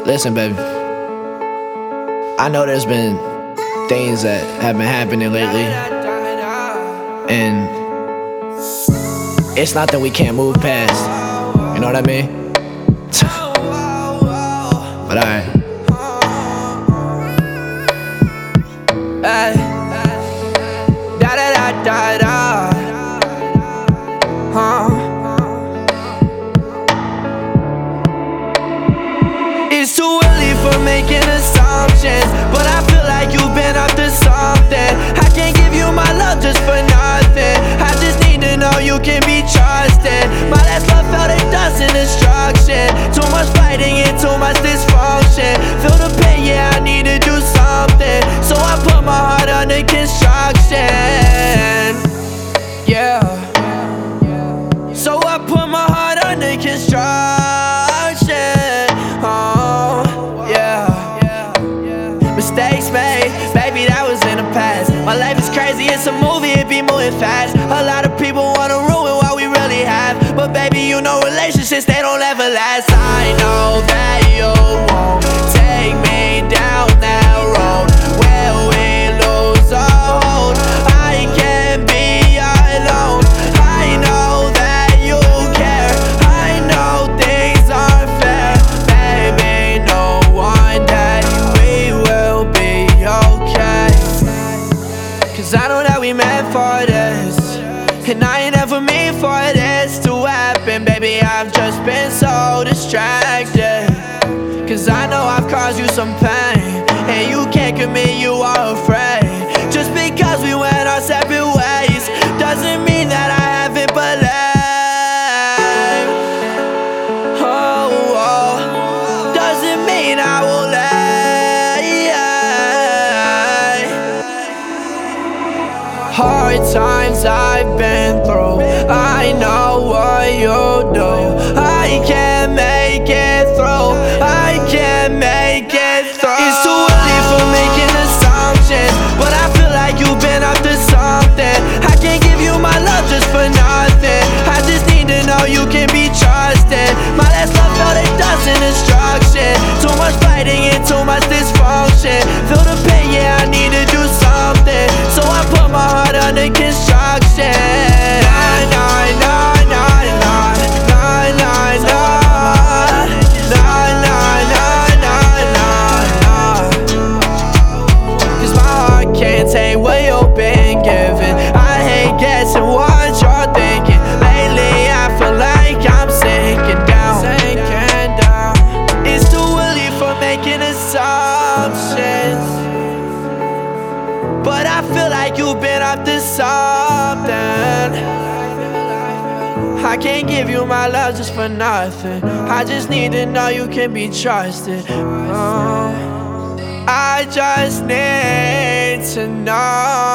Listen, baby, I know there's been things that have been happening lately, and it's not that we can't move past, you know what I mean? But alright. Ay, da da da da da. It's too early for making assumptions, but I feel like you've been up to something. I can't give you my love just for nothing. I just need to know you can be trusted. My last love felt like dust and destruction. Too much fighting and too much dysfunction. Feel the pain, yeah, I need to do something. So I put my heart under construction. Yeah. So I put my heart under construction. Mistakes made, baby, that was in the past. My life is crazy, it's a movie, it be moving fast. A lot of people wanna ruin what we really have, but baby, you know relationships, they don't ever last. I know that you won't take me down that road where we lose our hold. I can't be alone. I know that you care. I know things aren't fair. Baby, no one day we will be okay. Cause I know that we meant for this, and I ain't ever mean for this to happen. Baby, I've just been so distracted. Cause I know I've caused you some pain, and you can't commit, you are afraid. Just because we went our separate ways doesn't mean that I haven't believed. Oh, doesn't mean I will let. Hard times I've been through, I know what you do. I can't make it through, I can't make it through. It's too early for making assumptions, but I feel like you've been up to something. I can't give you my love just for nothing. I just need to know you can be trusted. My last love felt like dust and destruction. Too much fighting and too much dysfunction. Feel the pain, yeah, I need to do something. So I put my heart under construction. Nah, nah, nah, nah, nah, nah, nah, nah, nah, nah, nah, nah. Cause my heart can't take what you've been given. I hate guessing what you're thinking. Lately I feel like I'm sinking down. It's too early for making assumptions, but I feel like you've been up to something. I can't give you my love just for nothing. I just need to know you can be trusted. I just need to know.